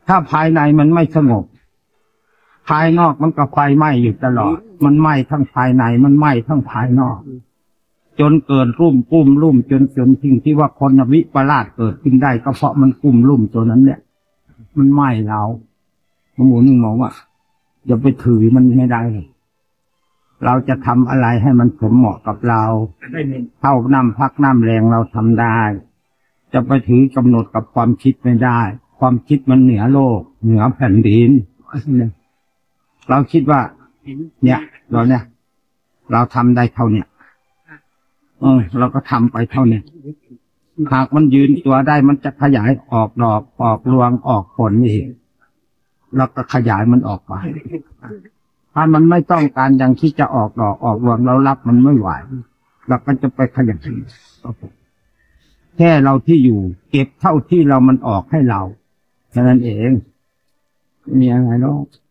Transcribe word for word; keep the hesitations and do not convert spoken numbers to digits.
ถ้าภายในมันไม่สงบภายนอกมันก็ไฟไหม้อยู่ตลอดมันไหม้ทั้งภายในมันไหม้ทั้งภายนอกจนเกิดรุ่มกุ้มรุ่มจนจนทิ้งที่ว่าคนวิปลาสเกิดขึ้นได้ก็เพราะมันกุ้มรุ่มตัวนั้นเนี่ยมันไหม้เราหมูนึงมองว่าอย่าไปถือมันไม่ได้เราจะทำอะไรให้มันสมเหมาะกับเราเท่าน้ำพักน้ำแรงเราทำได้จะไปถือกำหนดกับความคิดไม่ได้ความคิดมันเหนือโลกเหนือแผ่นดินเราคิดว่าเนี่ยเราเนี่ยเราทำได้เท่าเนี้ยเออเราก็ทำไปเท่าเนี้ยหากมันยืนตัวได้มันจะขยายออกดอกออกรวงออกผลอีกเราก็ขยายมันออกไปถ้ามันไม่ต้องการอย่างที่จะออกดอกออกรวงเรารับมันไม่ไหวเราก็จะไปขยายแค่เราที่อยู่เก็บเท่าที่เรามันออกให้เราแค่นั้นเองมีอะไรหรอก